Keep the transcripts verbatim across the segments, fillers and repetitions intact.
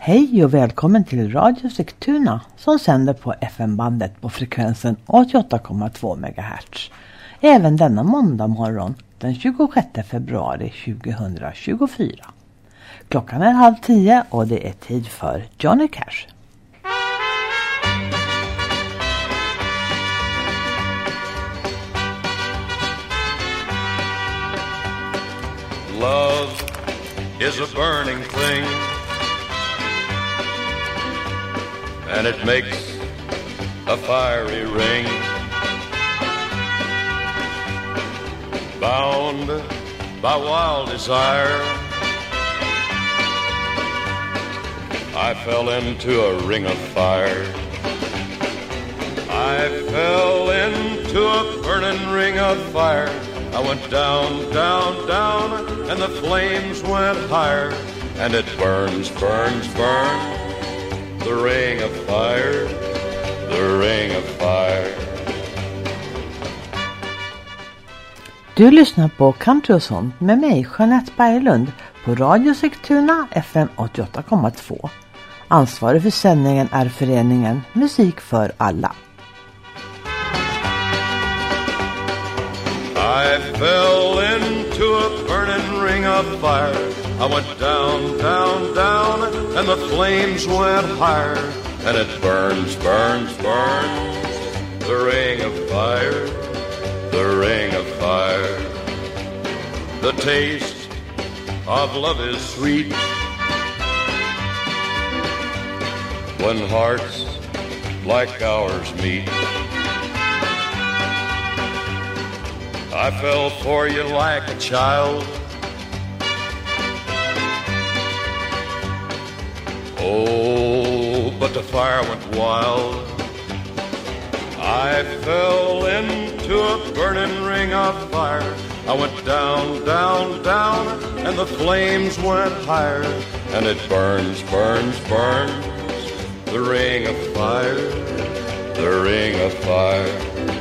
Hej och välkommen till Radio Sigtuna som sänder på F M-bandet på frekvensen åttioåtta komma två megahertz. Även denna måndag morgon den tjugosjätte februari tjugohundratjugofyra. Klockan är halv tio och det är tid för Johnny Cash. Love is a burning thing, and it makes a fiery ring. Bound by wild desire, I fell into a ring of fire. I fell into a burning ring of fire. I went down, down, down, and the flames went higher. And it burns, burns, burns, the ring of fire, the ring of fire. Du lyssnar på Country och sånt med mig, Jeanette Berglund, på Radio Sigtuna F M åttioåtta komma två. Ansvarig för sändningen är föreningen Musik för alla. I fell into a burning ring of fire. I went down, down, down, and the flames went higher. And it burns, burns, burns, the ring of fire, the ring of fire. The taste of love is sweet when hearts like ours meet. I fell for you like a child. Oh, but the fire went wild. I fell into a burning ring of fire. I went down, down, down, and the flames went higher. And it burns, burns, burns, the ring of fire, the ring of fire.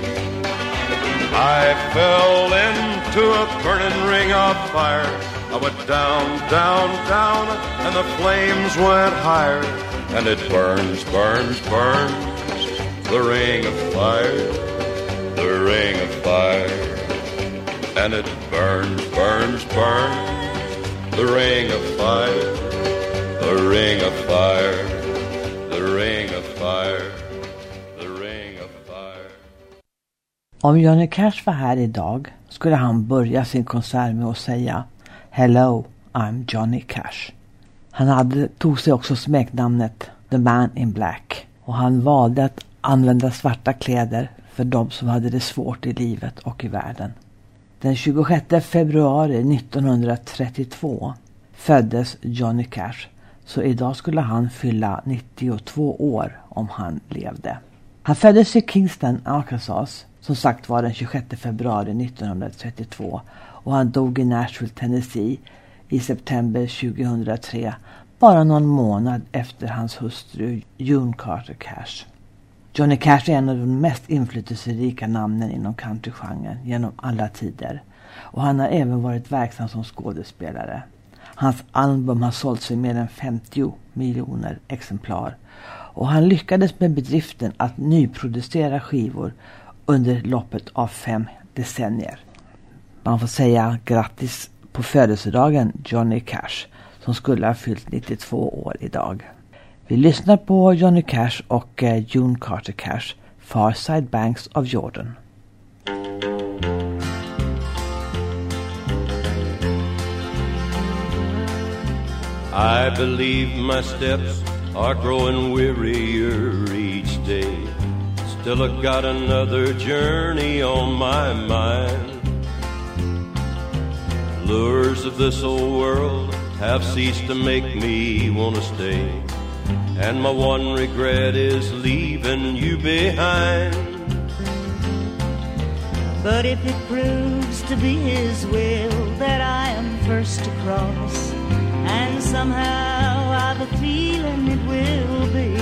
I fell into a burning ring of fire. I went down, down, down, and the flames went higher. And it burns, burns, burns, the ring of fire, the ring of fire. And it burns, burns, burns, the ring of fire, the ring of fire, the ring of fire, the ring of fire. Om Johnny Cash var här idag skulle han börja sin konsert med att säga Hello, I'm Johnny Cash. Han hade, tog sig också smeknamnet The Man in Black och han valde att använda svarta kläder för de som hade det svårt i livet och i världen. Den tjugosjätte februari nittonhundratrettiotvå föddes Johnny Cash, så idag skulle han fylla nittiotvå år om han levde. Han föddes i Kingston, Arkansas, som sagt var den tjugosjätte februari nittonhundratrettiotvå, och han dog i Nashville, Tennessee i september tjugohundratre, bara någon månad efter hans hustru June Carter Cash. Johnny Cash är en av de mest inflytelserika namnen inom countrygenren genom alla tider, och han har även varit verksam som skådespelare. Hans album har sålt sig mer än femtio miljoner exemplar, och han lyckades med bedriften att nyproducera skivor under loppet av fem decennier. Man får säga grattis på födelsedagen Johnny Cash, som skulle ha fyllt nittiotvå år idag. Vi lyssnar på Johnny Cash och June Carter Cash, Far Side Banks of Jordan. I believe my steps are growing wearier each day. Still I've got another journey on my mind. Lures of this old world have ceased to make me want to stay, and my one regret is leaving you behind. But if it proves to be his will that I am first to cross, and somehow I've a feeling it will be,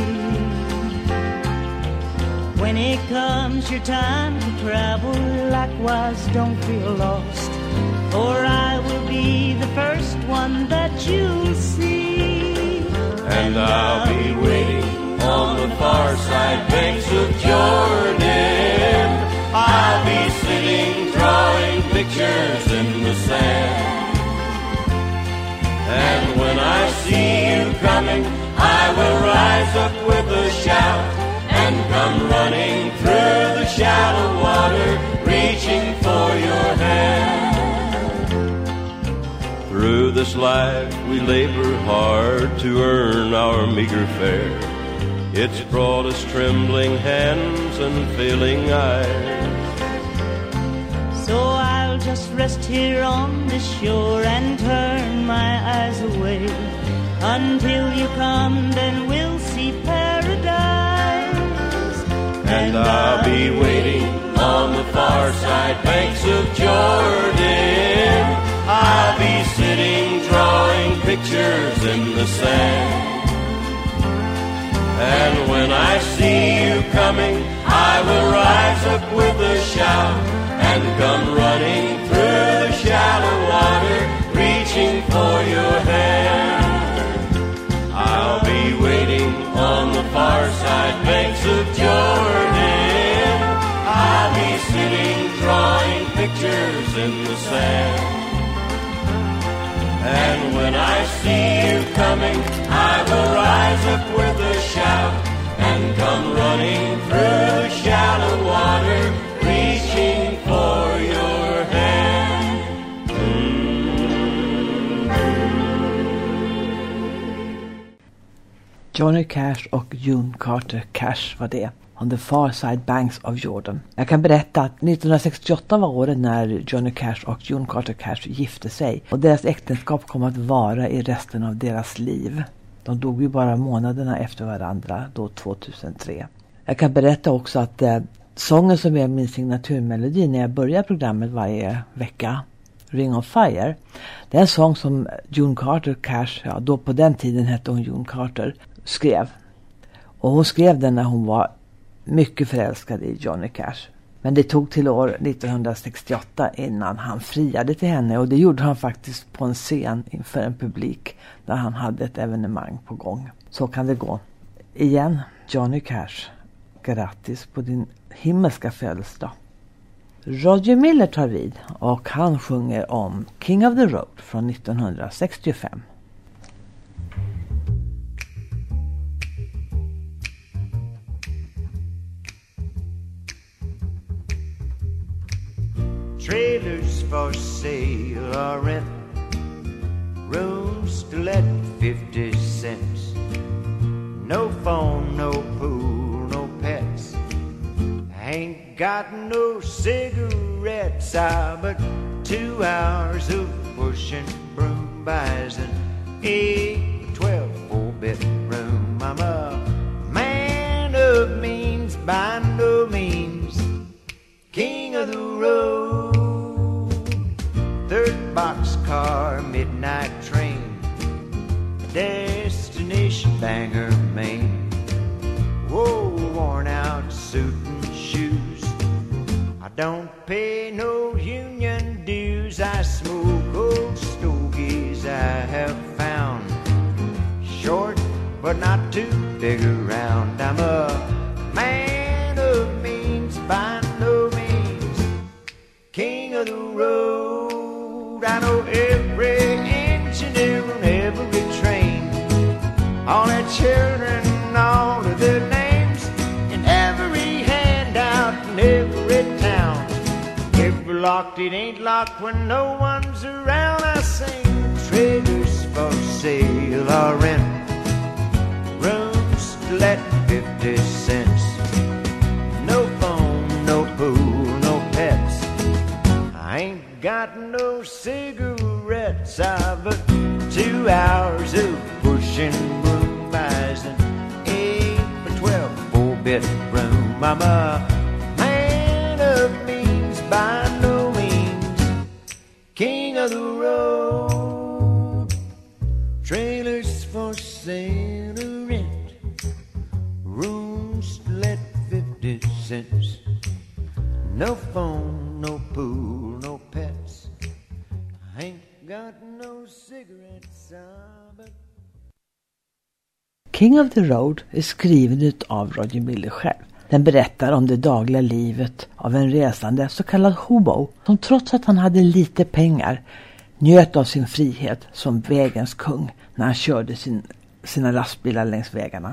when it comes your time to travel, likewise don't feel lost, for I will be the first one that you'll see. And And I'll be waiting on the far side banks of Jordan. I'll be sitting drawing pictures in the sand. And when I see you coming, I will rise up with a shout and come running through the shallow water, reaching for your hand. Through this life we labor hard to earn our meager fare. It's brought us trembling hands and failing eyes. So I'll just rest here on the shore and turn my eyes away. Until you come, then we'll see paradise. And I'll be waiting on the far side banks of Jordan. I'll be sitting drawing pictures in the sand. And when I see you coming, I will rise up with a shout and come running through the shallow water, reaching for your hand. I'll be waiting on the far side banks of Jordan. I'll be sitting drawing pictures in the sand. And when I see you coming, I will rise up with a shout and come running through the shallow water, reaching for your hand. Mm-hmm. Johnny Cash och June Carter Cash var det. On the far side banks of Jordan. Jag kan berätta att nittonhundrasextioåtta var året när Johnny Cash och June Carter Cash gifte sig. Och deras äktenskap kom att vara i resten av deras liv. De dog ju bara månaderna efter varandra, då tvåtusentre. Jag kan berätta också att eh, sången som är min signaturmelodi när jag börjar programmet varje vecka, Ring of Fire, det är en sång som June Carter Cash, ja, då på den tiden hette hon June Carter, skrev. Och hon skrev den när hon var mycket förälskad i Johnny Cash. Men det tog till år nittonhundrasextioåtta innan han friade till henne. Och det gjorde han faktiskt på en scen inför en publik när han hade ett evenemang på gång. Så kan det gå. Igen, Johnny Cash. Grattis på din himmelska födelsedag. Roger Miller tar vid och han sjunger om King of the Road från nittonhundrasextiofem. Trailers for sale or rent, rooms to let fifty cents. No phone, no pool, no pets. Ain't got no cigarettes, ah, but two hours of pushing broom buys an eight, twelve, four-bedroom. I'm a man of means by no means, king of the road. Third boxcar, midnight train, destination Bangor, Maine. Whoa, worn out suit and shoes. I don't pay no union dues. I smoke old stogies I have found, short but not too big around. I'm a man of means by no means, king of the road. I know every engineer on every train, all their children, all of their names, and every handout in every town. If we're locked, it ain't locked when no one's around. I sing trailers for sale or rent, rooms to let fifty cents. No phone, no pool, no pets. I ain't got no cigarettes, ah, but two hours of pushing broom buys an eight for twelve, four-bedroom. I'm a man of means by no means, king of the road. Trailers for sale or rent, rooms to let fifty cents. No phone, no pool, no pets. I ain't got no cigarettes, ah, but King of the Road är skriven av Roger Miller själv. Den berättar om det dagliga livet av en resande, så kallad hobo, som trots att han hade lite pengar njöt av sin frihet som vägens kung när han körde sin, sina lastbilar längs vägarna.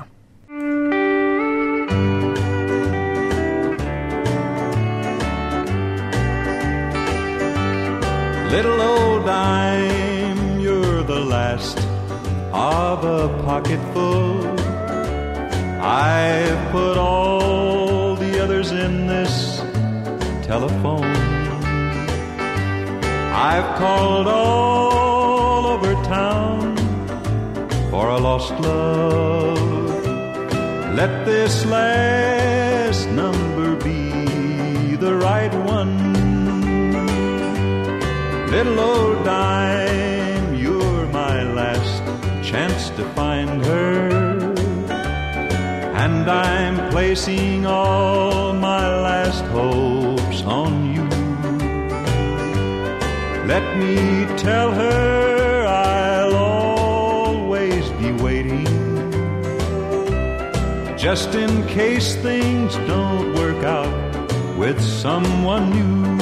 Little old dime, you're the last of a pocket full. I've put all the others in this telephone. I've called all over town for a lost love. Let this last number be the right one. Little old dime, you're my last chance to find her. And I'm placing all my last hopes on you. Let me tell her I'll always be waiting, just in case things don't work out with someone new.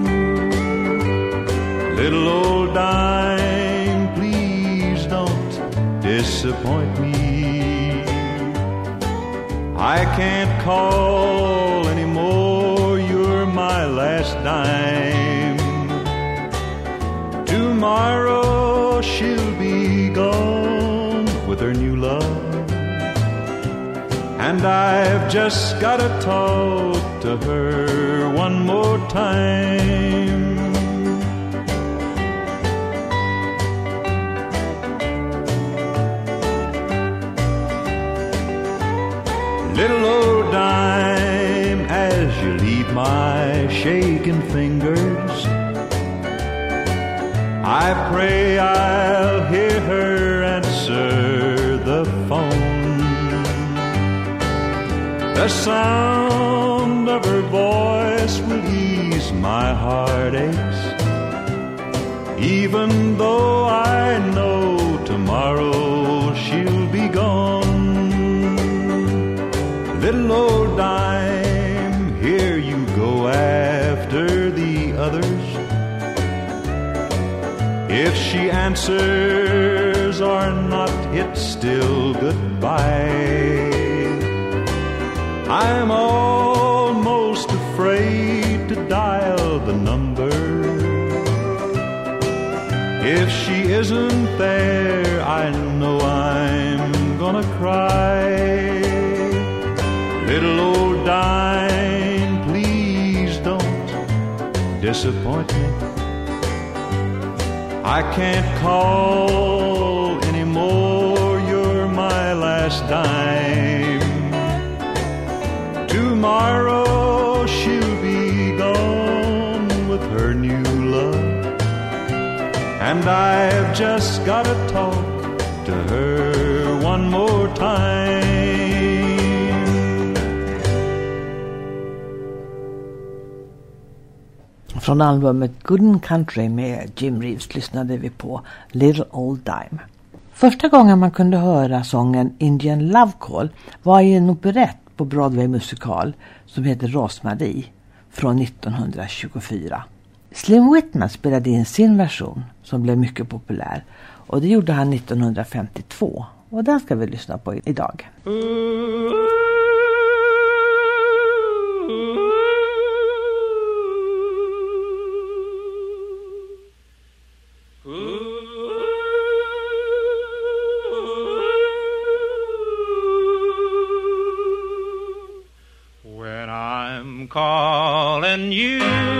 Little old dime, please don't disappoint me. I can't call anymore, you're my last dime. Tomorrow she'll be gone with her new love, and I've just gotta talk to her one more time. Little old dime, as you leave my shaking fingers, I pray I'll hear her answer the phone. The sound of her voice will ease my heartaches, even though I know tomorrow she'll be gone. Little old dime, here you go after the others. If she answers or not, it's still goodbye. I'm almost afraid to dial the number. If she isn't there, I know I'm gonna cry. Little old dime, please don't disappoint me. I can't call anymore, you're my last dime. Tomorrow she'll be gone with her new love, and I've just gotta talk to her one more time. Från albumet Good and Country med Jim Reeves lyssnade vi på Little Old Dime. Första gången man kunde höra sången Indian Love Call var i en operett på Broadway musikal som heter Rosmarie från nittonhundratjugofyra. Slim Whitman spelade in sin version som blev mycket populär, och det gjorde han nittonhundrafemtiotvå, och den ska vi lyssna på idag. When I'm calling you,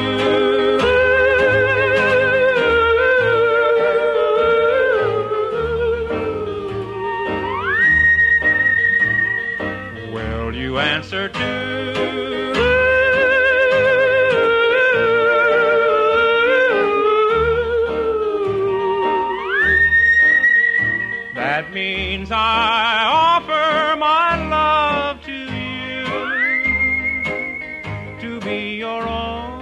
will you answer to? That means I offer my love to you, to be your own.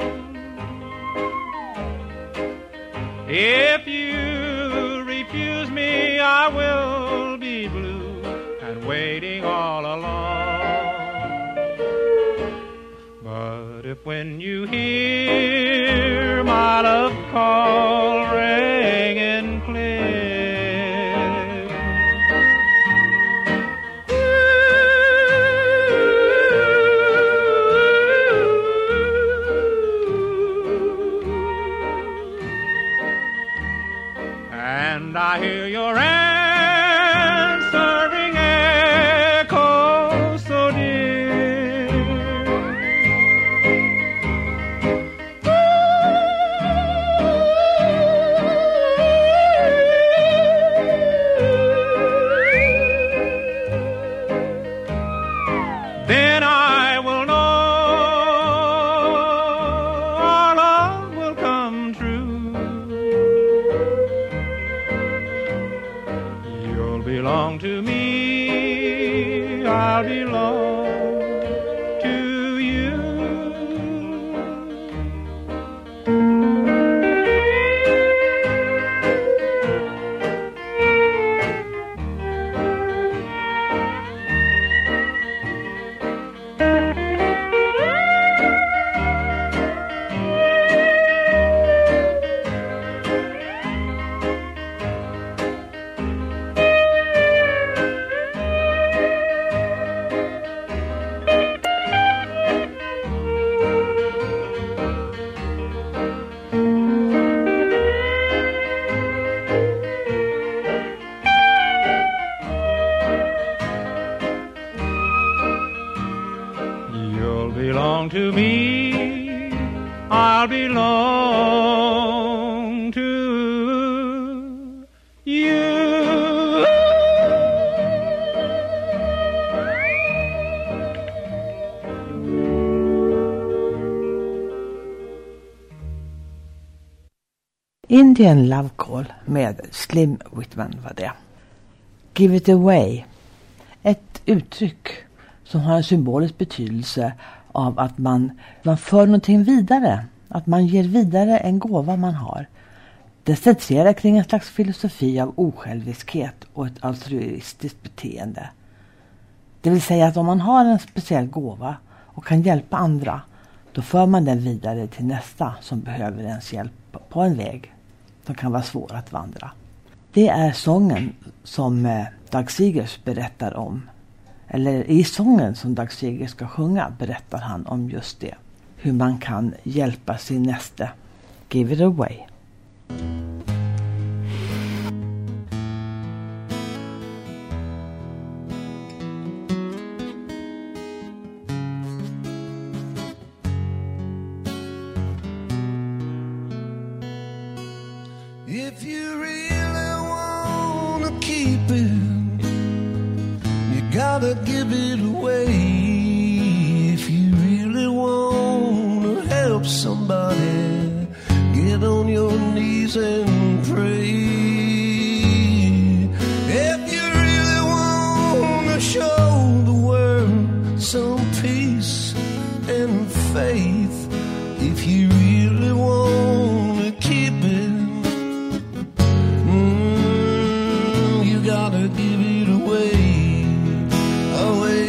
If you refuse me, I will be blue and waiting all along. But if when you hear my love call ringing clear, and I hear your answering echo so dear, then I will know our love will come true. You'll belong to me, I'll belong to you. You'll belong to me, I'll belong to you. Indian Love Call med Slim Whitman var det. Give it away. Ett uttryck som har en symbolisk betydelse av att man, man för någonting vidare. Att man ger vidare en gåva man har. Det centrerar kring en slags filosofi av osjälviskhet och ett altruistiskt beteende. Det vill säga att om man har en speciell gåva och kan hjälpa andra, då för man den vidare till nästa som behöver ens hjälp på en väg som kan vara svår att vandra. Det är sången som Doug Seegers berättar om. Eller i sången som Doug Seeger ska sjunga berättar han om just det. Hur man kan hjälpa sin näste. Give it away. If you really wanna keep it, you gotta give it away. If you really wanna help somebody, get on your knees and pray. If you really wanna show the world some peace and faith, if you really wanna keep it, gotta give it away, away.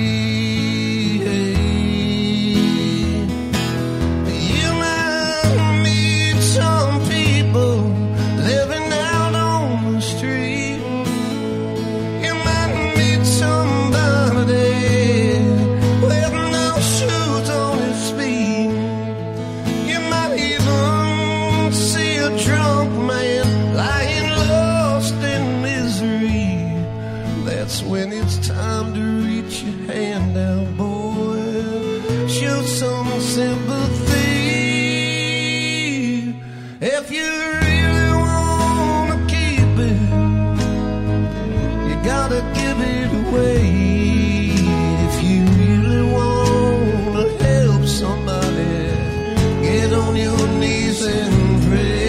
You might meet some people living out on the street. You might meet somebody with no shoes on his feet. You might even see a drunk man lying lost in misery. That's when it's time to reach your hand out, boy. Show some sympathy. If you really wanna keep it, you gotta give it away. If you really wanna help somebody, get on your knees and pray.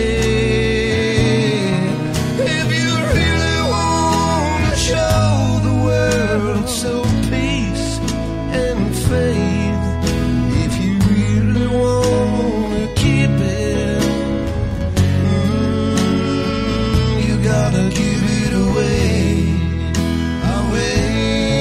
If you really wanna show the world some peace and faith, if you really wanna keep it, mm, you gotta give it away, away.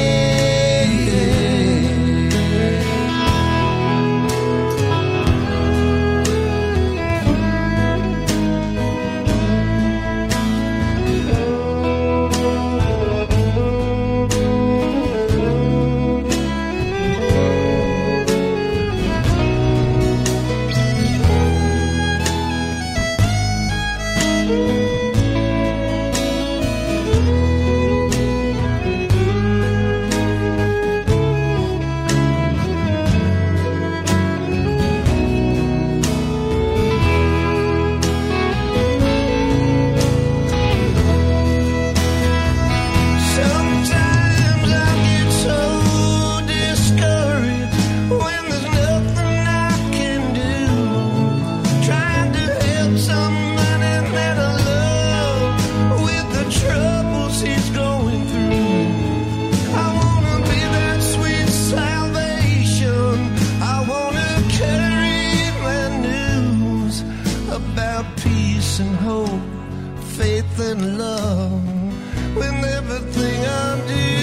faith and love with everything I do.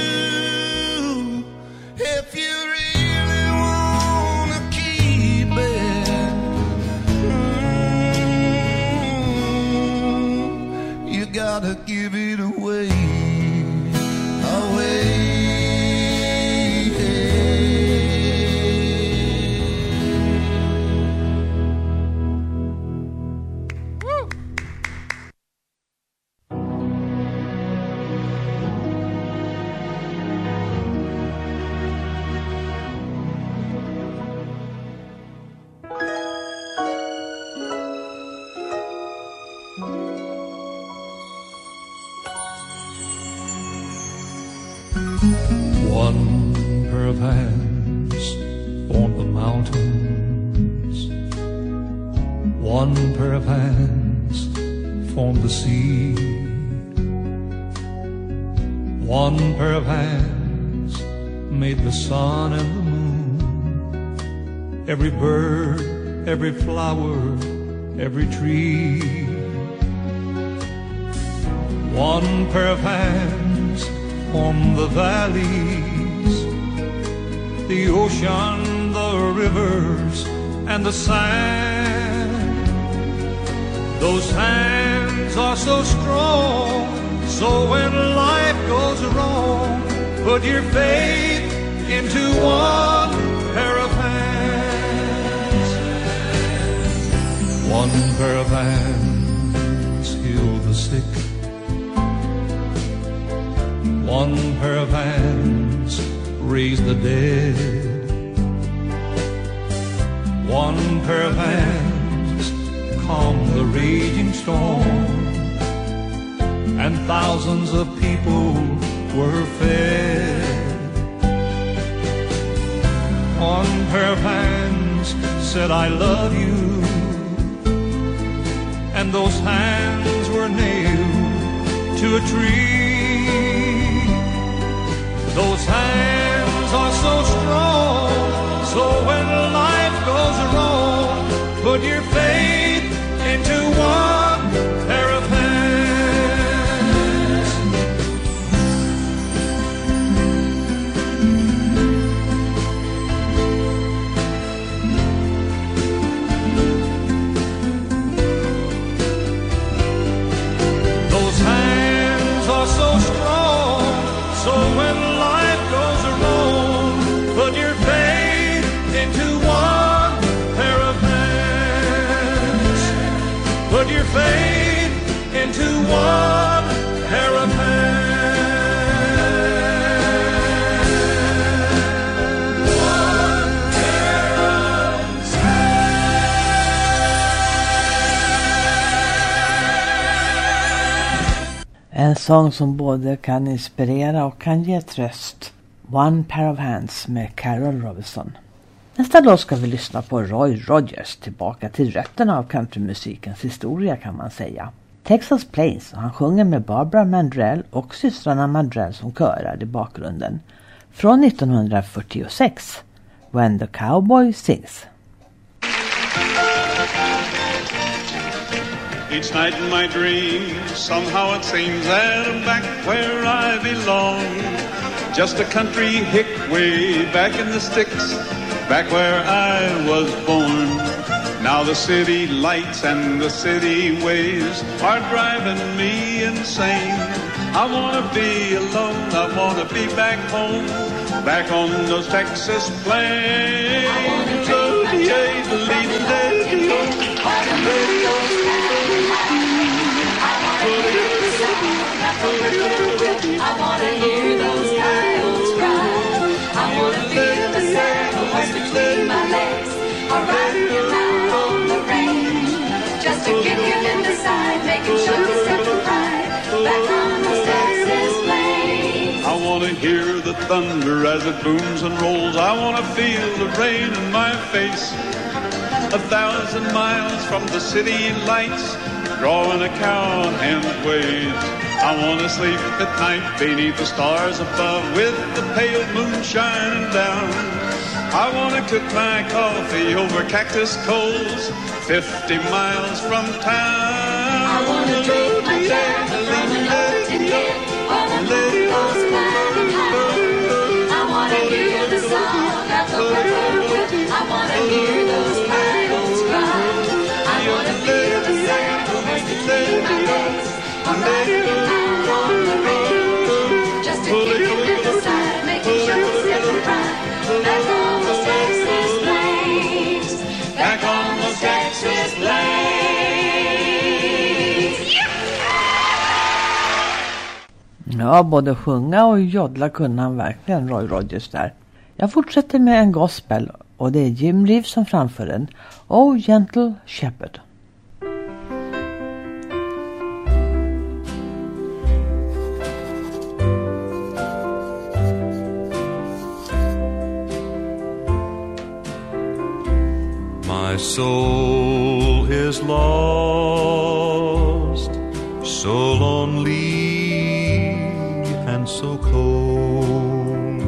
If you really wanna keep it, mm, you gotta give it away, away. One pair of hands formed the mountains. One pair of hands formed the sea. One pair of hands made the sun and the moon. Every bird, every flower, every tree. One pair of hands on the valleys, the ocean, the rivers, and the sand. Those hands are so strong, so when life goes wrong, put your faith into one pair of hands. One pair of hands heal the sick. One pair of hands raise the dead. One pair of hands calm the raging storm. And thousands of people were fed. One pair of hands said, I love you. And those hands were nailed to a tree. Those hands are so strong, so when life goes wrong, put your faith into one pair of hands. Those hands are so strong, so when life goes wrong, put your faith into one pair of hands. Put your faith into one pair of hands. One pair of hands. En sång som både kan inspirera och kan ge tröst. One Pair of Hands med Carol Robinson. Nästa låt ska vi lyssna på Roy Rogers, tillbaka till rötterna av countrymusikens historia kan man säga. Texas Plains, och han sjunger med Barbara Mandrell och systrarna Mandrell som körar i bakgrunden. Från nittonhundrafyrtiosex, When the Cowboy Sings. Each night in my dreams, somehow it seems that I'm back where I belong. Just a country hick way back in the sticks, back where I was born. Now the city lights and the city ways are driving me insane. I wanna be alone, I wanna be back home, back on those Texas plains. I wanna take my trip up the radio. I wanna hear those coyotes cry. I wanna feel the saddles between my legs, or riding around on the range, just to kick him in the side, making sure to set the ride back on those Texas plains. I wanna hear the thunder as it booms and rolls. I wanna feel the rain in my face. A thousand miles from the city lights, drawing a cowhand's ways. I wanna sleep at night beneath the stars above, with the pale moon shining down. I wanna cook my coffee over cactus coals, fifty miles from town. I wanna take my a child from an old tin can, while the moon goes climbing high. I wanna hear the song of the whippoorwill. I wanna hear those coyotes cry. I wanna feel the sand that's between my legs, or riding around on the range, just to keep him in the side, making sure step and ride. Back on those Texas plains, back on those Texas plains. Ja, både sjunga och jodla kunde han verkligen, Roy Rogers där. Jag fortsätter med en gospel och det är Jim Reeves som framför den. Oh Gentle Shepherd. My soul is lost, so lonely and so cold,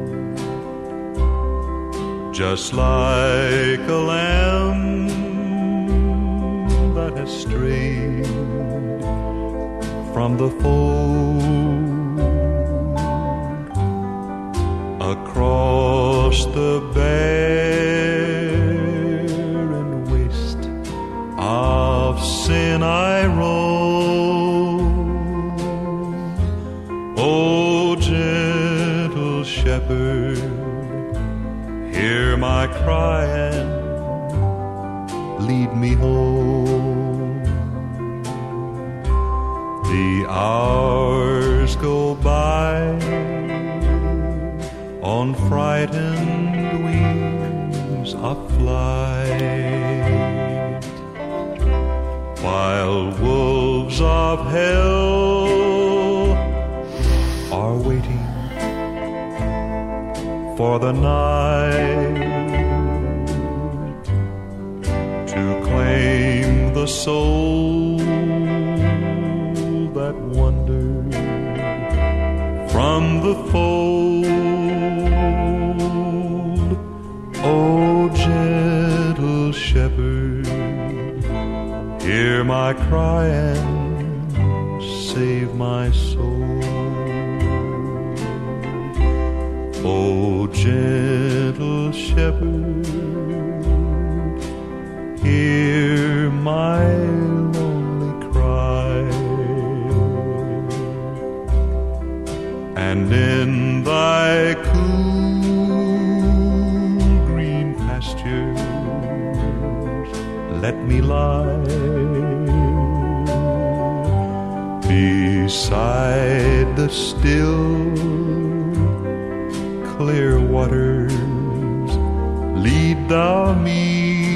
just like a lamb that has strayed from the fold, across the barren waste of sin I roam. O gentle shepherd, hear my cry and lead me home. The hours go by on frightened wings of flight, while wolves of hell are waiting for the night to claim the soul that wandered from the fold. O gentle shepherd, hear my cry and save my soul. O gentle shepherd, hear my lonely cry, and in thy cool green pastures let me lie beside the still clear waters. Lead thou me,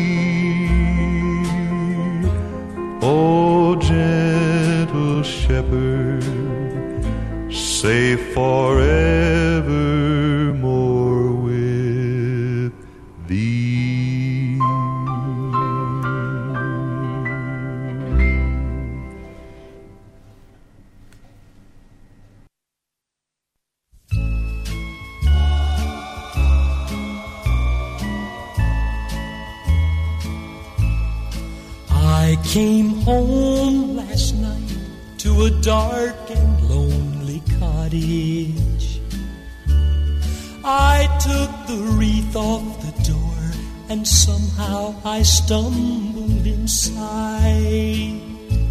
O gentle shepherd, safe forevermore with thee. I came home last night to a dark and lonely cottage. I took the wreath off the door and somehow I stumbled inside.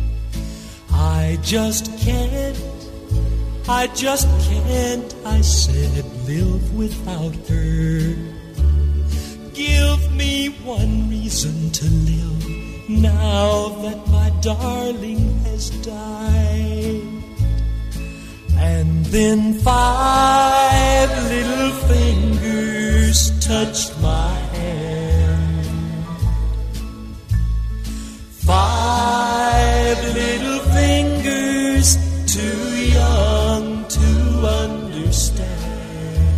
I just can't, I just can't, I said, live without her. Give me one reason to live now that my darling has died. And then five little fingers touched my hand. Five little fingers too young to understand.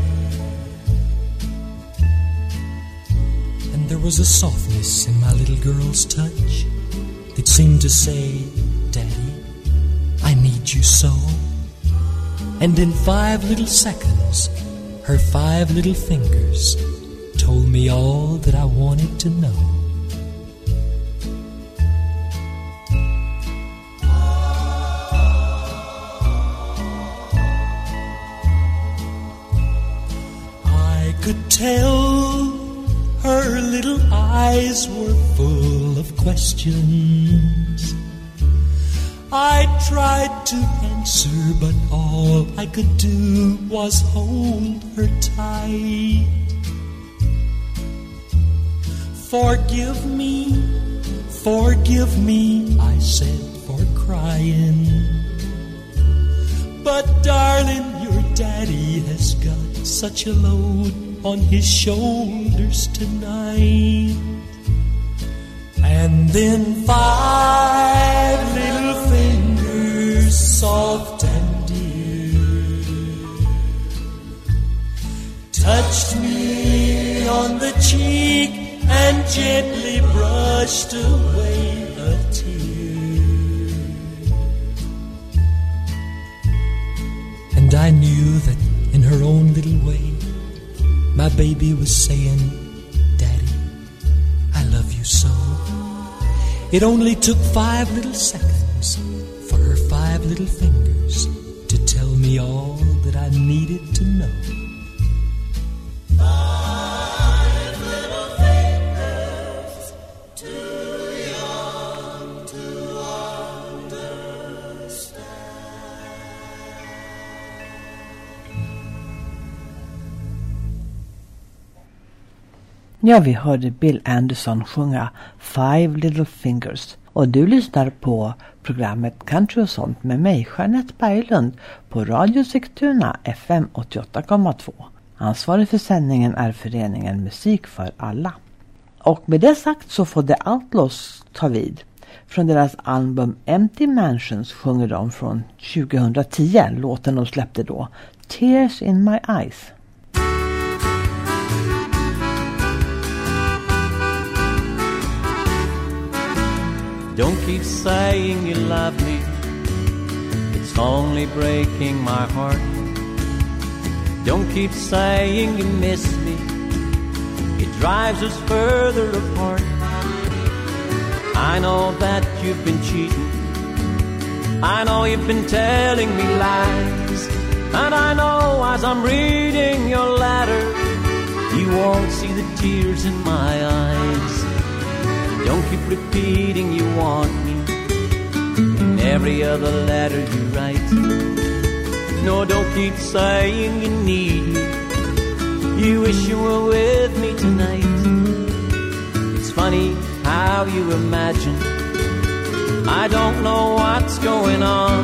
And there was a softness in my little girl's touch that seemed to say, Daddy, I need you so. And in five little seconds, her five little fingers told me all that I wanted to know. could tell her little eyes were full of questions. I tried to answer, but all I could do was hold her tight. Forgive me, forgive me, I said, for crying. But darling, your daddy has got such a load on his shoulders tonight. And then five little fingers, soft and dear, touched me on the cheek and gently brushed away a tear. And I knew that in her own little way, my baby was saying, Daddy, I love you so. It only took five little seconds for her five little fingers to tell me all that I needed to know. Five little fingers, too young to understand. Ja, vi hörde Bill Anderson sjunga Five Little Fingers. Och du lyssnar på programmet Country och sånt med mig, Jeanette Berglund, på Radio Sigtuna F M åttioåtta komma två. Ansvarig för sändningen är föreningen Musik för alla. Och med det sagt så får The Outlaws ta vid. Från deras album Empty Mansions sjunger de från tjugohundratio, låten de släppte då, Tears in My Eyes. Don't keep saying you love me, it's only breaking my heart. Don't keep saying you miss me, it drives us further apart. I know that you've been cheating, I know you've been telling me lies, and I know as I'm reading your letter, you won't see the tears in my eyes. Don't keep repeating you want me in every other letter you write. No, don't keep saying you need me, you wish you were with me tonight. It's funny how you imagine I don't know what's going on.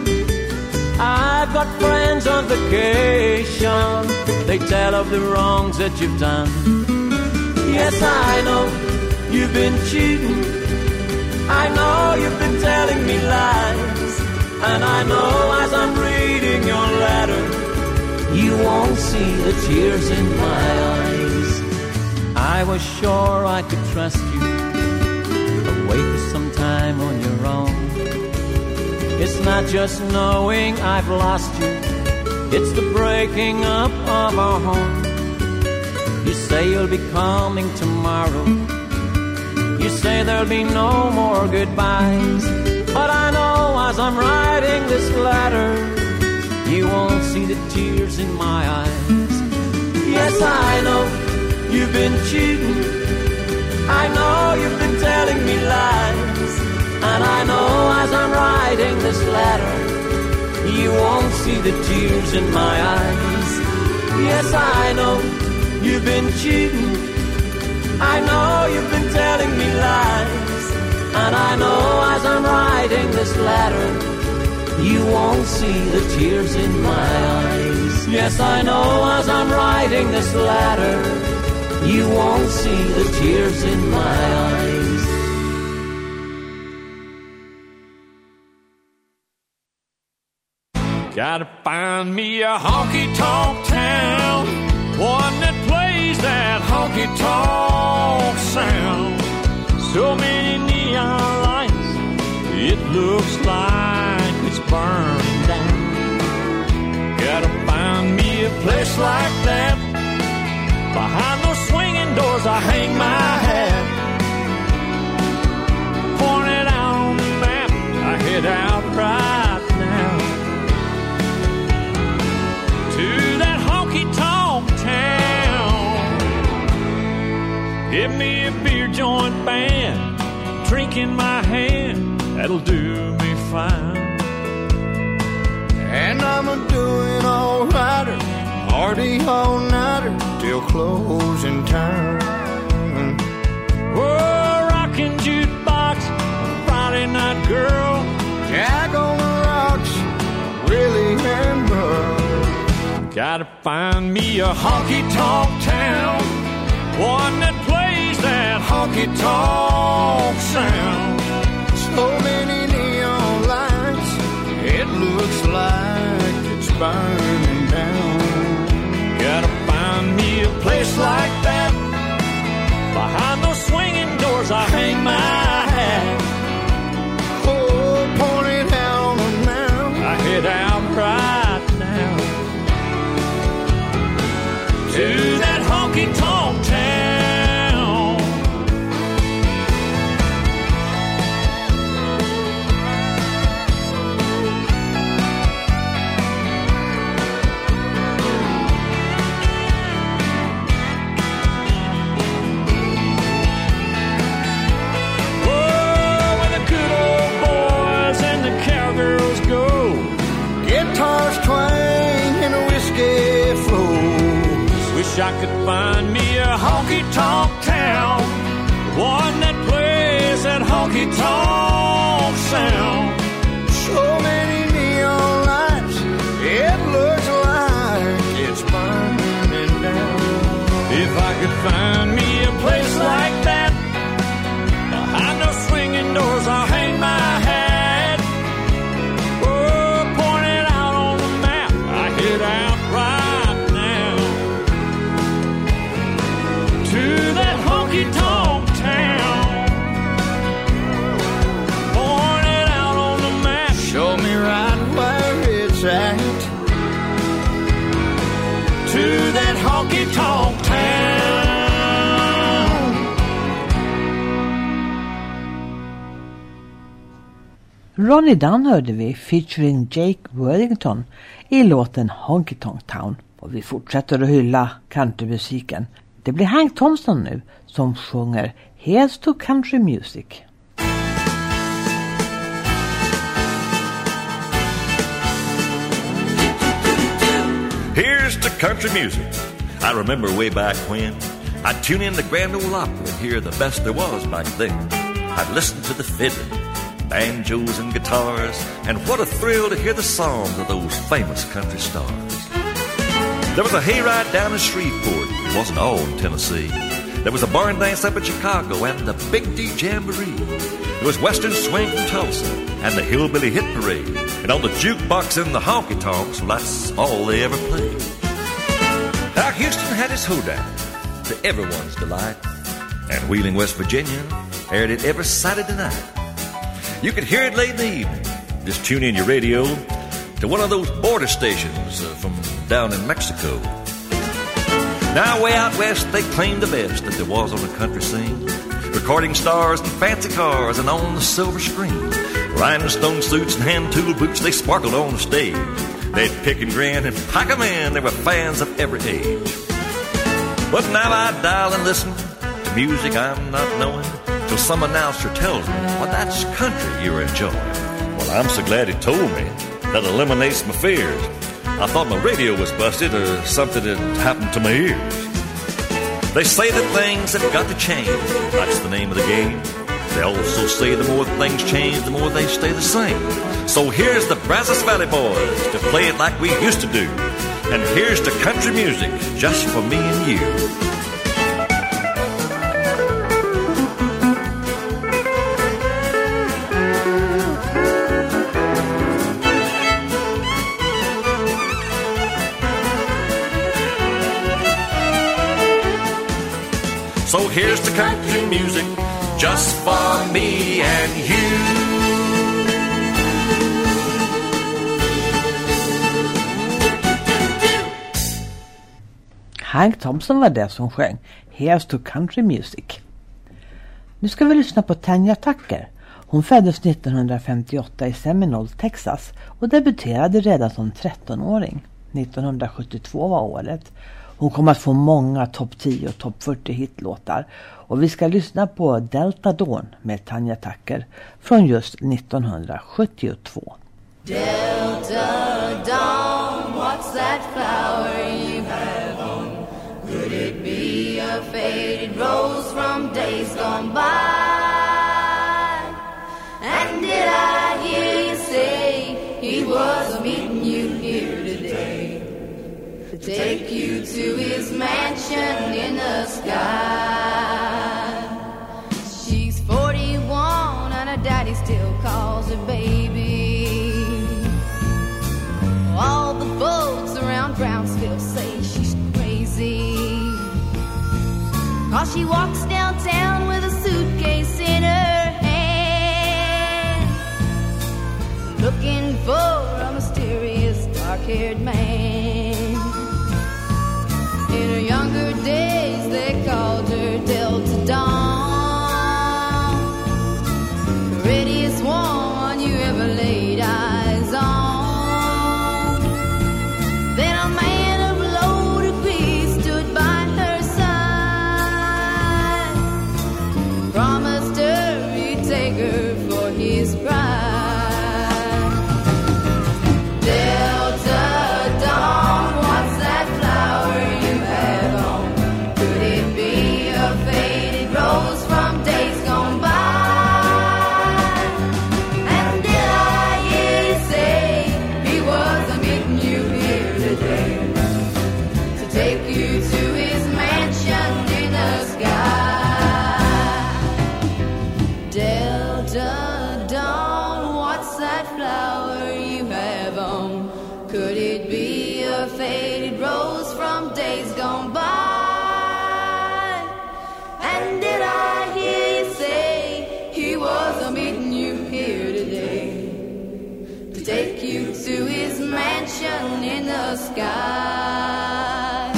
I've got friends on vacation, they tell of the wrongs that you've done. Yes, I know you've been cheating, I know you've been telling me lies, and I know as I'm reading your letter, you won't see the tears in my eyes. I was sure I could trust you, away for some time on your own. It's not just knowing I've lost you, it's the breaking up of our home. You say you'll be coming tomorrow, you say there'll be no more goodbyes, but I know as I'm writing this letter, you won't see the tears in my eyes. Yes, I know you've been cheating, I know you've been telling me lies, and I know as I'm writing this letter, you won't see the tears in my eyes. Yes, I know you've been cheating, I know you've been telling me lies, and I know as I'm writing this letter, you won't see the tears in my eyes. Yes, I know as I'm writing this letter, you won't see the tears in my eyes. Gotta find me a honky-tonk town, one that plays that honky-tonk sound. So many neon lights, it looks like it's burning down. Gotta find me a place like that, behind those swinging doors I hang my hat. Point it out on the map, I head out right now to that honky-tonk town. band, drink in my hand, that'll do me fine. And I'm a doing all righter, party all nighter till closing time. Oh, rockin' jukebox, Friday night girl, Jack on the rocks, Willie and Bud. Gotta find me a honky-tonk town, one that plays that honky-tonk sound. So many neon lights, it looks like it's burning down. Gotta find me a place like that, behind those swinging doors I hang my hat. Oh, point it out on the map, I head out right now to that honky-tonk town. Oh, where the good old boys and the cowgirls go. guitars twang and a whiskey flows. Wish I could find me a honky-tonk town, one that plays that honky-tonk sound. So many neon lights, it looks like it's burning down. If I could find me a place like that, behind those swinging doors I'll hang my hat. Oh, point it out on the map, I head out right now to that honky-tonk town. Point it out on the map, Show me right where it's at. to that honky-tonk town. Ronnie Dunn hörde vi featuring Jake Worthington i låten Honky Tonk Town. Och vi fortsätter att hylla countrymusiken. Det blir Hank Thompson nu som sjunger Here's to Country Music. Here's to country music. I remember way back when I'd tune in to Grand Ole Opry and hear the best there was back then. I'd listen to the fiddling, banjos and guitars, and what a thrill to hear the songs of those famous country stars. There was a hayride down in Shreveport, it wasn't all in Tennessee. There was a barn dance up in Chicago and the Big D Jamboree. There was Western Swing from Tulsa and the Hillbilly Hit Parade. And on the jukebox in the honky-tonks, well, that's all they ever played. Now Houston had its hoedown, to everyone's delight. And Wheeling, West Virginia, aired it every Saturday night. You could hear it late in the evening. Just tune in your radio to one of those border stations uh, from down in Mexico. Now way out west, they claim the best that there was on the country scene. Recording stars and fancy cars and on the silver screen. Rhinestone suits and hand tool boots, they sparkled on the stage. They'd pick and grin and pack 'em in. There were fans of every age. But now I dial and listen to music I'm not knowing till some announcer tells me, well, that's country you're enjoying. Well, I'm so glad he told me. That eliminates my fears. I thought my radio was busted or something had happened to my ears. They say that things have got to change. That's the name of the game. They also say the more things change, the more they stay the same. So here's the Brazos Valley Boys to play it like we used to do. And here's to country music just for me and you. So here's the country music just for me and you. Hank Thompson var det som sjöng Here's to Country Music. Nu ska vi lyssna på Tanya Tucker. Hon föddes nittonhundrafemtioåtta i Seminole, Texas och debuterade redan som trettonåring. nittonhundrasjuttiotvå var året. Hon kommer att få många topp tio och topp fyrtio hitlåtar. Och vi ska lyssna på Delta Dawn med Tanja Tucker från just nittonhundrasjuttiotvå. Delta Dawn, what's that flower you have on? Could it be a faded rose from days gone by? And did I hear you say he was meeting you here today to take you to his mansion in the sky? She's forty-one and her daddy still calls her baby. All the folks around Brownsville say she's crazy, 'cause she walks downtown with a suitcase in her hand, looking for a mysterious dark-haired man. In her younger days they called her Delta Dawn, the prettiest one you ever laid eyes on. Then a man of low degree stood by her side, promised her he'd take her for his bride. Delta Dawn, what's that flower you have on? Could it be a faded rose from days gone by? And did I hear you say he was meeting you here today to take you to his mansion in the sky? Delta Dawn, what's that flower you have on? Could it be a faded rose from days gone by? And did I hear you say he was meeting you here today to take you to his mansion in the sky?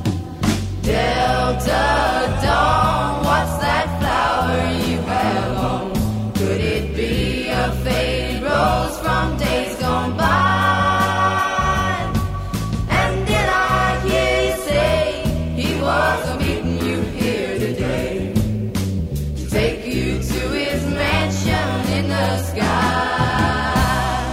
Delta Dawn, what's that flower you have on? Could it be a faded rose from days gone by? And did I hear you say he was meeting you here today to take you to his mansion in the sky?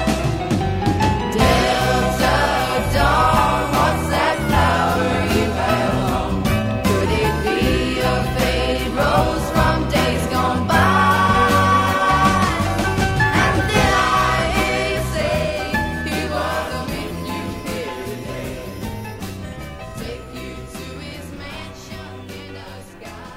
Delta Dawn, what's that flower you have on? Could it be a faded rose from days gone by? And did I hear you say he was meeting you here today to take you to his mansion in the sky?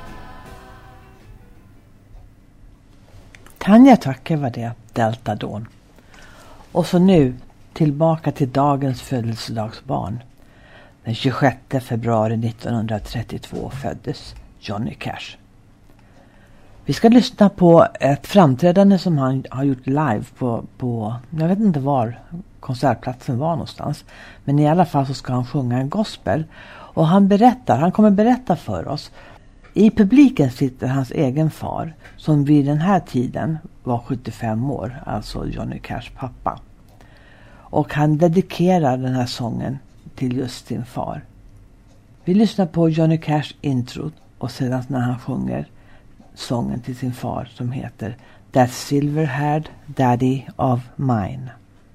Tanja Tucker var det, Delta Dawn. Och så nu tillbaka till dagens födelsedagsbarn. Den tjugosjätte februari nittonhundratrettiotvå föddes Johnny Cash. Vi ska lyssna på ett framträdande som han har gjort live på, på, jag vet inte var konsertplatsen var någonstans. Men i alla fall så ska han sjunga en gospel. Och han berättar, han kommer berätta för oss. I publiken sitter hans egen far som vid den här tiden var sjuttiofem år, alltså Johnny Cash pappa. Och han dedikerar den här sången till just sin far. Vi lyssnar på Johnny Cash intro och sedan när han sjunger sången till sin far som heter That Silver-Haired Daddy of Mine.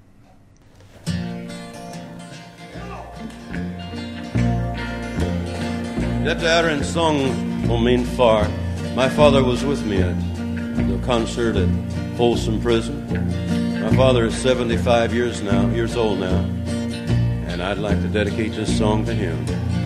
That där är en sång om min far. My father was with me at the concert at Folsom Prison. My father is seventy-five years now, years old now, and I'd like to dedicate this song to him.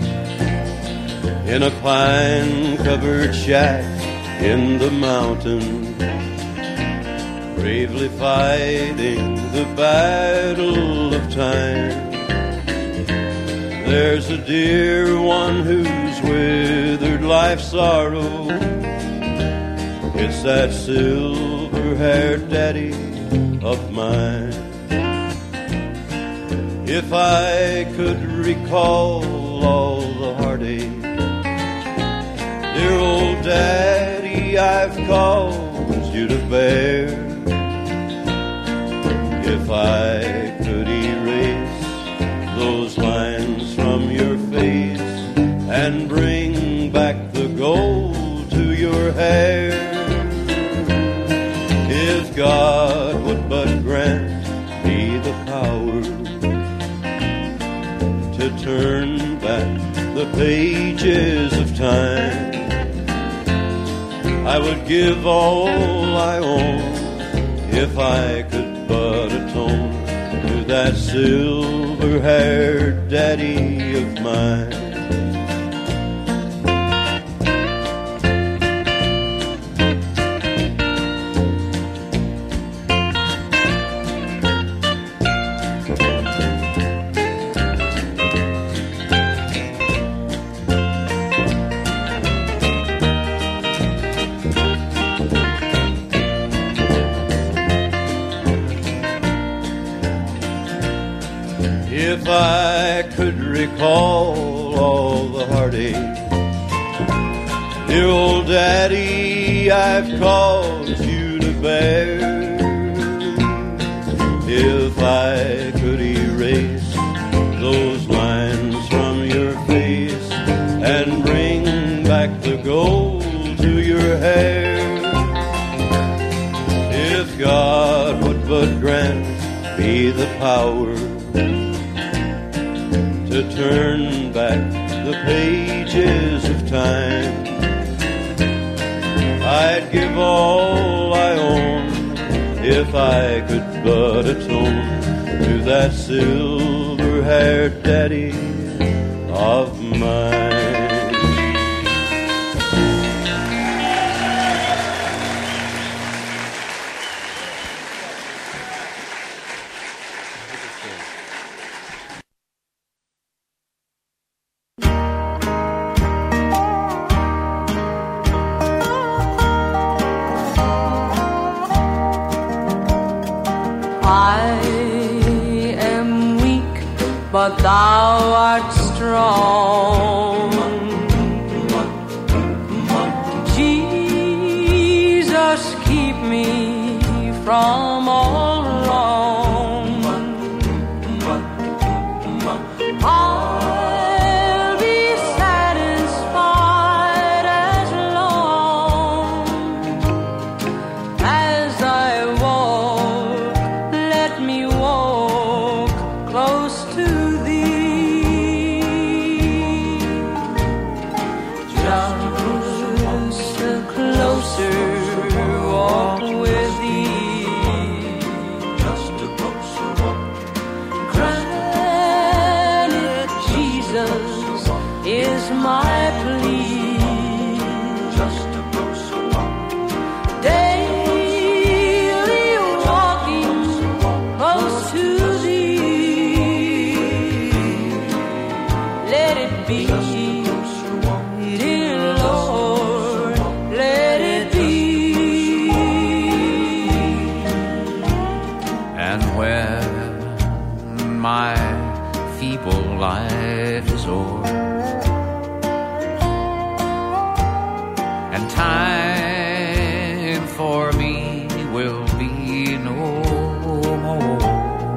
In a pine-covered shack in the mountains, bravely fighting the battle of time, there's a dear one who's withered life's sorrow. It's that silver-haired daddy of mine. If I could recall all the heartache, dear old daddy, I've caused you to bear. If I could erase those lines from your face, and bring back the gold to your hair. If God would but grant me the power to turn back the pages of time, I would give all I own if I could but atone to that silver-haired daddy of mine. If I could recall all the heartache, dear old daddy, I've caused you to bear. If I could erase those lines from your face and bring back the gold to your hair, if God would but grant me the power to turn back the pages of time, I'd give all I own if I could but atone to that silver-haired daddy of mine. But thou art strong. Jesus, keep me from all wrong. I'll be satisfied as long as I walk. Let me walk close to is my plea. Just a closer walk. Daily walking close to thee. Let it be, dear Lord, let it be. And when my feeble life is o'er, time for me will be no more.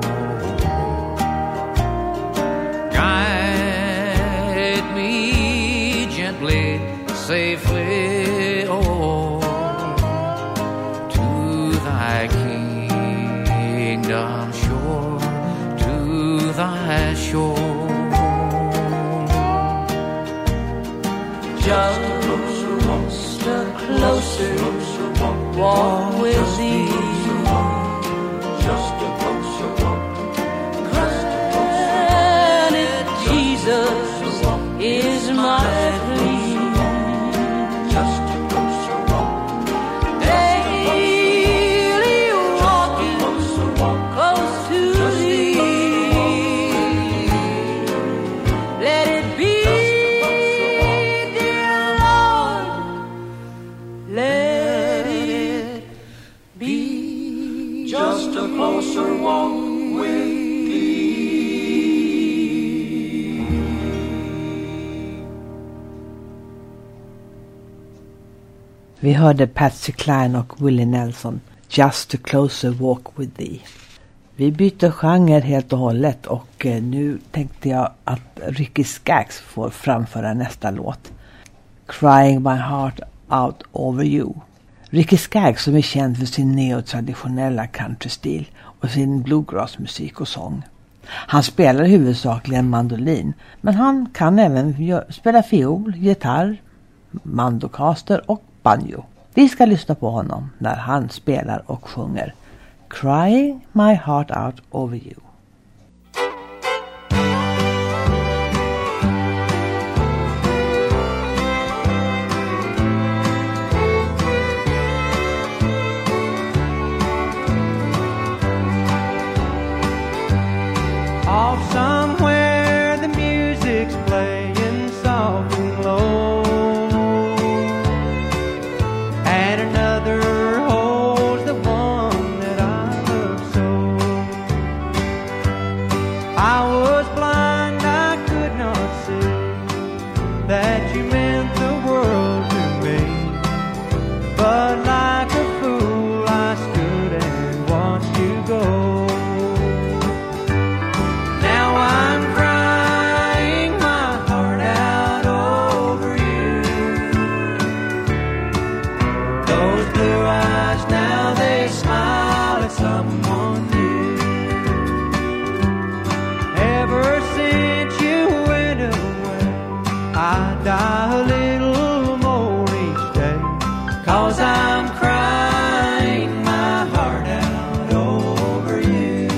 Guide me gently, safely, oh, to thy kingdom shore, to thy shore. Just closer, walk with thee. Just a closer walk. Granted, Jesus is my plea. Just a closer walk. Daily walking close to thee. Let it be. Let it be just a closer walk with thee. Vi hörde Patsy Cline och Willie Nelson, Just a closer walk with thee. Vi byter genre helt och hållet och nu tänkte jag att Ricky Skaggs får framföra nästa låt. Crying My Heart Out Over You. Ricky Skaggs, som är känd för sin neotraditionella countrystil och sin bluegrassmusik och sång. Han spelar huvudsakligen mandolin, men han kan även spela fiol, gitarr, mandocaster och banjo. Vi ska lyssna på honom när han spelar och sjunger Crying My Heart Out Over You. Off somewhere the music's playing soft and low, and another holds the one that I love so. I was blind, I could not see that you meant the world to me, but like a fool I stood and watched you go. Die a little more each day, 'cause I'm crying my heart out over you.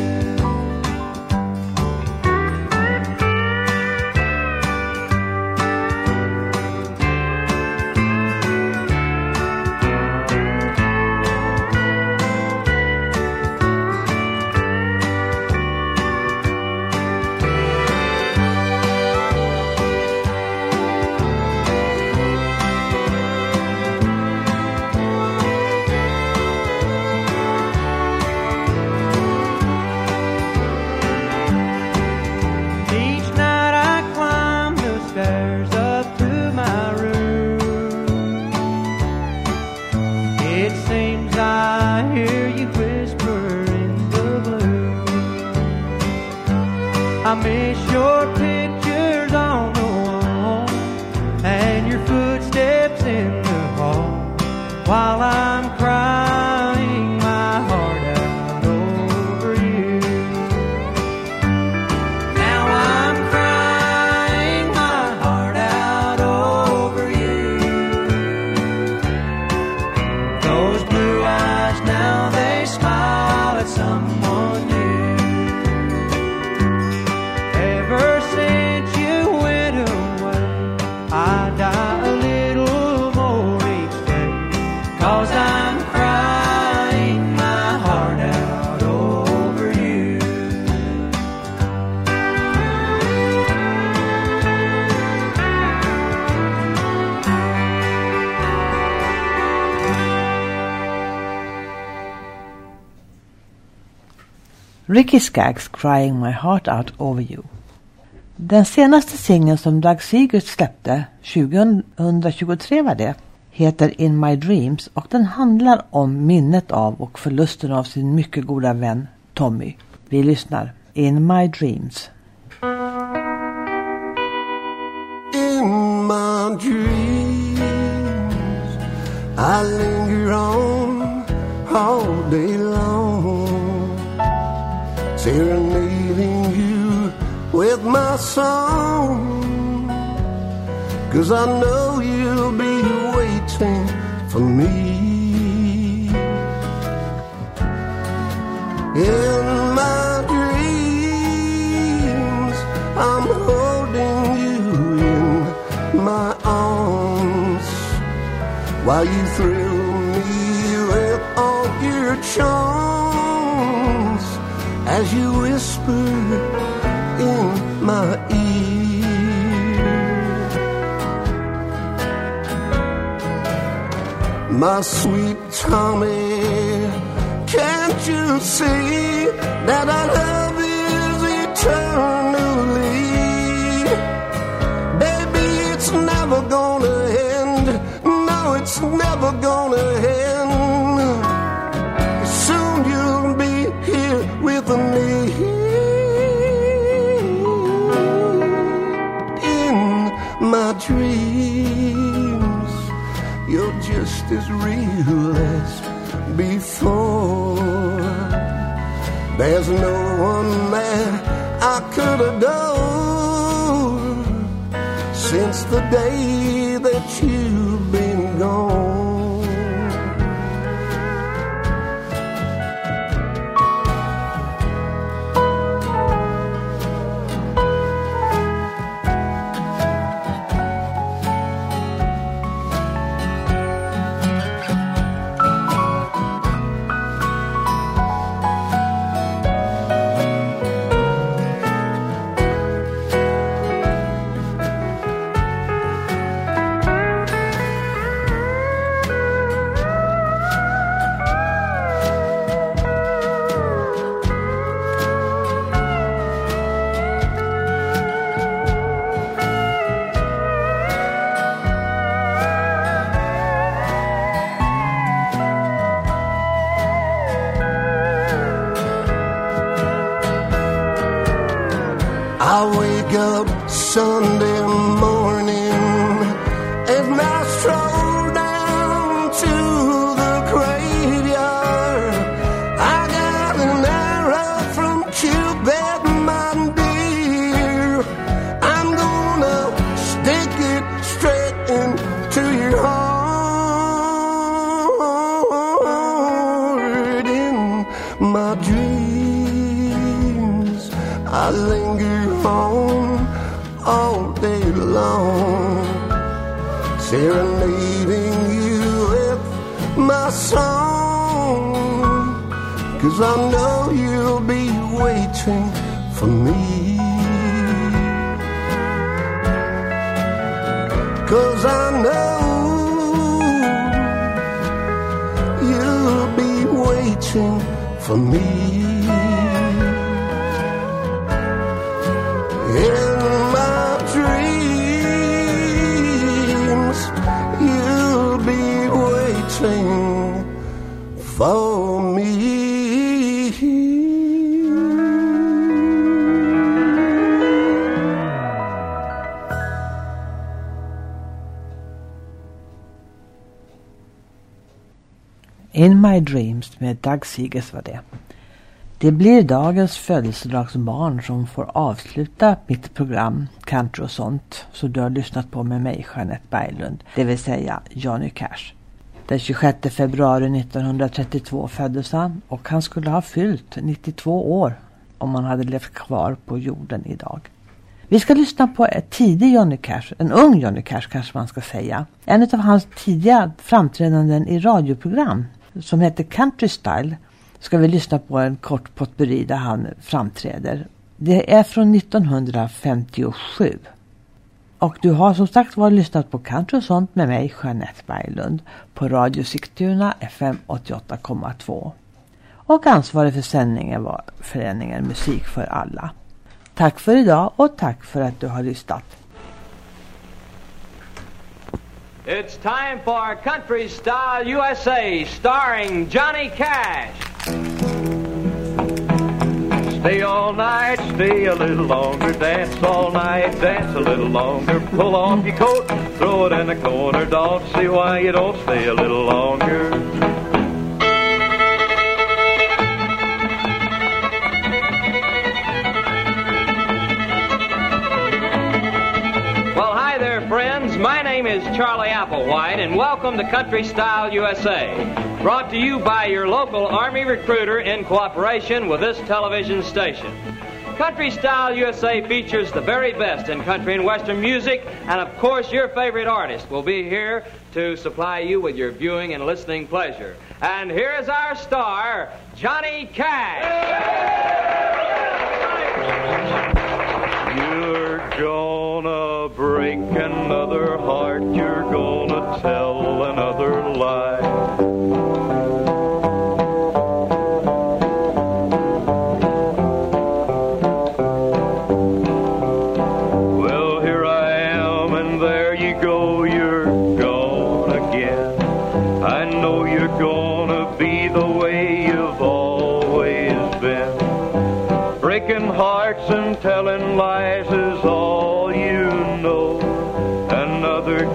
I miss your pictures on the wall and your footsteps in the hall while I'm crying my heart out over you. Now I'm crying my heart out over you. Those blue eyes now, they smile at someone new. Ever since you went away, I die a little more each day, 'cause I'm crying my heart out over you. Ricky Skaggs, Crying My Heart Out Over You. Den senaste singeln som Doug Seegert släppte, tjugohundratjugotre var det, heter In My Dreams och den handlar om minnet av och förlusten av sin mycket goda vän Tommy. Vi lyssnar. In My Dreams. In my dreams I linger on all day long, serenading you with my song, 'cause I know you'll be waiting for me. In my dreams I'm holding you in my arms while you thrill me with all your charms, as you whisper in my ear, my sweet Tommy, can't you see that our love is eternally? Baby, it's never gonna end. No, it's never gonna end. Soon you'll be here with me. my dreams. You're just as real as before. There's no one that I could adore since the day that you've been gone. I wake up Sunday morning and I stroll down to the graveyard. I got an arrow from Cupid, my dear. I'm gonna stick it straight into your heart. In my dreams, I linger on all day long, serenading you with my song, 'cause I know you'll be waiting for me, 'cause I know you'll be waiting for me. In my dreams, you'll be waiting for me. In My Dreams med Doug Seegers var det. Det blir dagens födelsedagsbarn som får avsluta mitt program Country och sånt, så du har lyssnat på med mig, Jeanette Berglund, det vill säga Johnny Cash. Den tjugosjätte februari nittonhundratrettiotvå föddes han och han skulle ha fyllt nittiotvå år om han hade levt kvar på jorden idag. Vi ska lyssna på ett tidig Johnny Cash, en ung Johnny Cash kanske man ska säga. En av hans tidiga framträdanden i radioprogram som heter Country Style ska vi lyssna på en kort potpurri där han framträder. Det är från nittonhundrafemtiosju. Och du har som sagt varit lyssnat på Country och sånt med mig, Jeanette Berglund, på Radio Sigtuna F M åttioåtta komma två. Och ansvarig för sändningen var föreningen Musik för alla. Tack för idag och tack för att du har lyssnat. It's time for Country Style U S A, starring Johnny Cash. Stay all night, stay a little longer, dance all night, dance a little longer. Pull off your coat, throw it in the corner, don't see why you don't stay a little longer. Well, hi there, friends. My name is Charlie Applewhite, and welcome to Country Style U S A. Brought to you by your local Army recruiter in cooperation with this television station. Country Style U S A features the very best in country and western music, and of course your favorite artist will be here to supply you with your viewing and listening pleasure. And here is our star, Johnny Cash. You're gonna break another heart, you're gonna tell another lie. Breaking hearts and telling lies is all you know.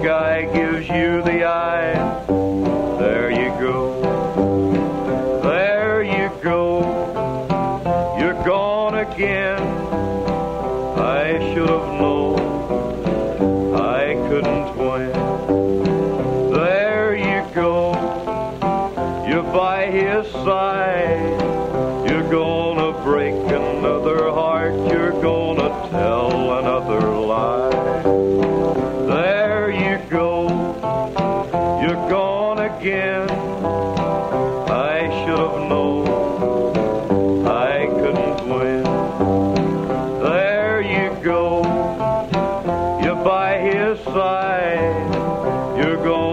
guy gives you the eye, there you go. There you go. You're gone again. I should have known I couldn't win. There you go. You're by his side. You're gonna break another heart. You're gonna tell another lie. There you go. You're gone again. I should have known I couldn't win. There you go. You're by his side. You're gone